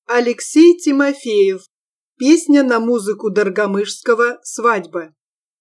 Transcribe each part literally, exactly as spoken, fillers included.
Алексей Тимофеев. Песня на музыку Доргомышского «Свадьба».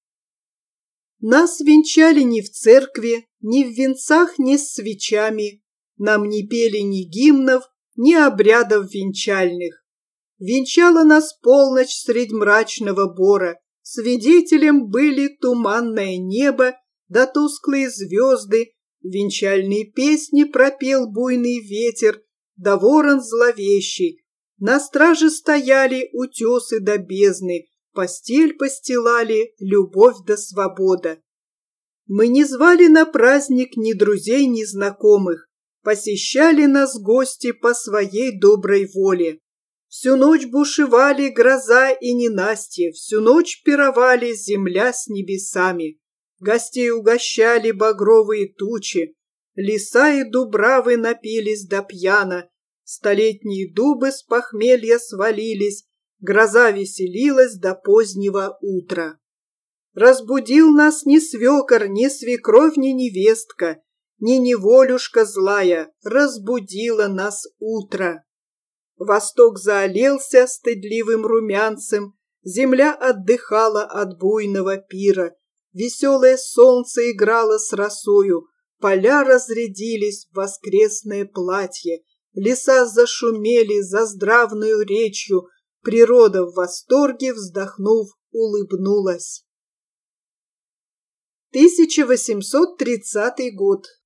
Нас венчали не в церкви, ни в венцах, ни с свечами. Нам не пели ни гимнов, ни обрядов венчальных. Венчала нас полночь средь мрачного бора. Свидетелем были туманное небо да тусклые звезды. Венчальные песни пропел буйный ветер, да ворон зловещий. На страже стояли утесы да бездны, постель постилали любовь да свобода. Мы не звали на праздник ни друзей, ни знакомых, посещали нас гости по своей доброй воле. Всю ночь бушевали гроза и ненастье, всю ночь пировали земля с небесами. Гостей угощали багровые тучи, леса и дубравы напились до пьяна. Столетние дубы с похмелья свалились, гроза веселилась до позднего утра. Разбудил нас ни свекор, ни свекровь, ни невестка, ни неволюшка злая, разбудила нас утро. Восток заолелся стыдливым румянцем, земля отдыхала от буйного пира, веселое солнце играло с росою, поля разрядились в воскресное платье, леса зашумели заздравную речью, природа в восторге, вздохнув, улыбнулась. тысяча восемьсот тридцатый год.